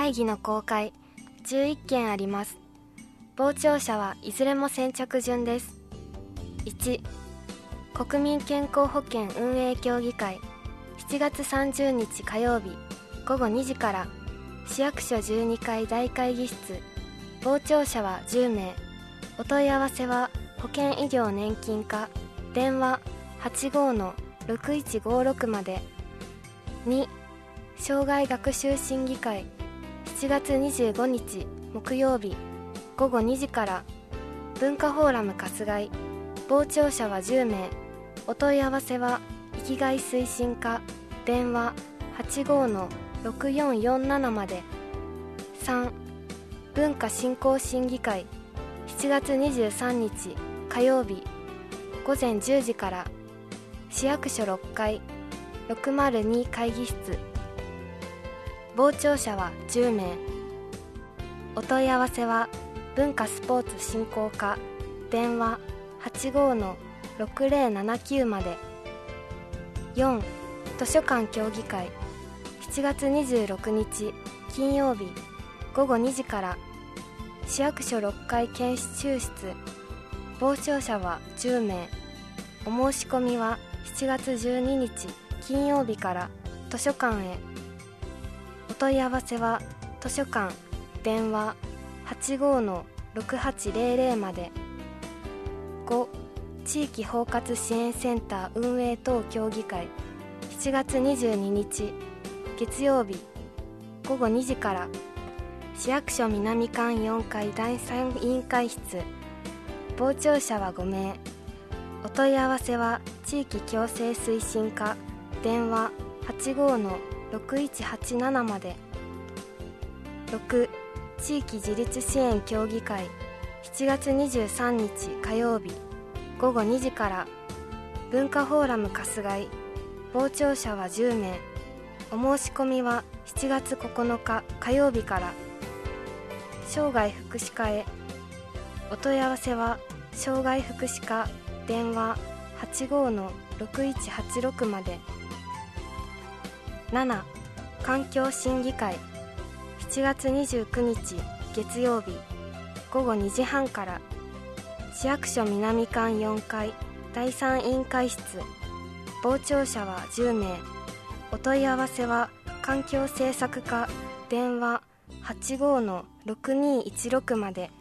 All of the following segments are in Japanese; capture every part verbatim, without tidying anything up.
会議の公開じゅういっけんあります。傍聴者はいずれも先着順です。いち、国民健康保険運営協議会しちがつさんじゅうにち火曜日ごごにじから市役所じゅうにかい大会議室。傍聴者はじゅうめい。お問い合わせは保険医療年金課電話 はちごーのろくいちごーろく まで。に、障害学習審議会しちがつにじゅうごにち木曜日ごごにじから文化フォーラム春日井。傍聴者はじゅうめい。お問い合わせは生きがい推進課電話 はちごーのろくよんよんなな まで。さん、文化振興審議会しちがつにじゅうさんにち火曜日ごぜんじゅうじから市役所ろっかいろくまるに会議室。傍聴者はじゅうめい。お問い合わせは文化スポーツ振興課電話 はちごーのろくぜろななきゅう まで。よん、図書館協議会しちがつにじゅうろくにち金曜日ごごにじから市役所ろっかい研修室。傍聴者はじゅうめい。お申し込みはしちがつじゅうににち金曜日から図書館へ。お問い合わせは図書館電話 はちごーのろくはちぜろぜろ まで。ご、地域包括支援センター運営等協議会しちがつにじゅうににち月曜日ごごにじから市役所南館よんかいだいさん委員会室。傍聴者はごめい。お問い合わせは地域共生推進課電話 はちごーのろくいちはちなな まで。ろく、地域自立支援協議会しちがつにじゅうさんにち火曜日ごごにじから文化フォーラム春日井。傍聴者はじゅうめい。お申し込みはしちがつここのか火曜日から。生涯福祉課へ。お問い合わせは生涯福祉課電話 はちごーのろくいちはちろく まで。なな、環境審議会しちがつにじゅうくにち月曜日ごごにじはんから市役所南館よんかいだいさん委員会室。傍聴者はじゅうめい。お問い合わせは環境政策課電話 はちごーのろくにいちろく まで。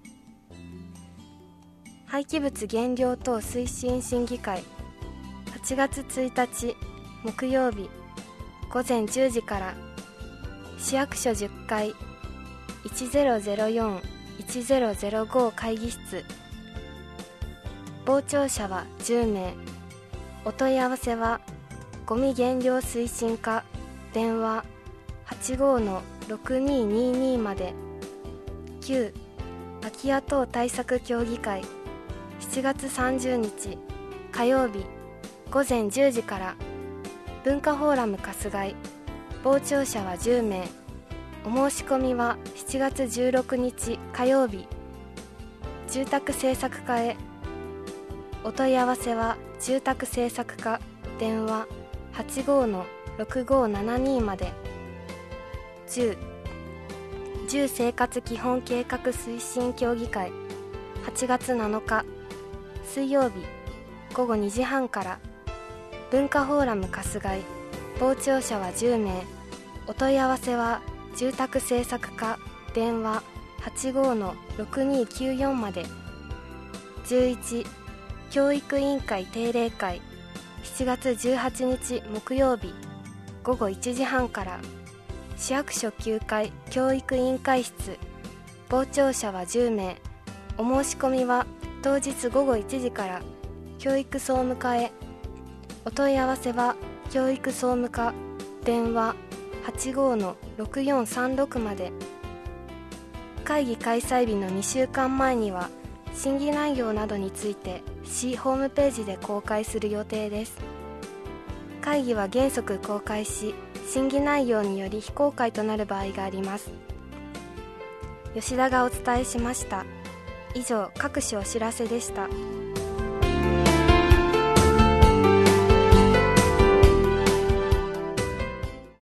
廃棄物減量等推進審議会はちがつついたち木曜日ごぜんじゅうじから市役所じゅっかいいちぜろぜろよん いちぜろぜろご会議室。傍聴者はじゅうめい。お問い合わせはゴミ減量推進課電話 はちごーのろくににに まで。きゅう、空き家等対策協議会しちがつさんじゅうにち火曜日ごぜんじゅうじから文化フォーラム春日井。傍聴者はじゅうめい。お申し込みはしちがつじゅうろくにち火曜日住宅政策課へ。お問い合わせは住宅政策課電話 はちごーのろくごーななに まで。じゅう、住生活基本計画推進協議会はちがつなのか水曜日ごごにじはんから文化フォーラム春日井。傍聴者はじゅうめい。お問い合わせは住宅政策課電話 はちごーのろくにきゅうよん まで。じゅういち、教育委員会定例会しちがつじゅうはちにち木曜日ごごいちじはんから市役所きゅうかい教育委員会室。傍聴者はじゅうめい。お申し込みは当日ごごいちじから教育総務課へ。お問い合わせは教育総務課電話 はちごーのろくよんさんろく まで。会議開催日のにしゅうかんまえには審議内容などについて市ホームページで公開する予定です。会議は原則公開し、審議内容により非公開となる場合があります。吉田がお伝えしました。以上、各種お知らせでした。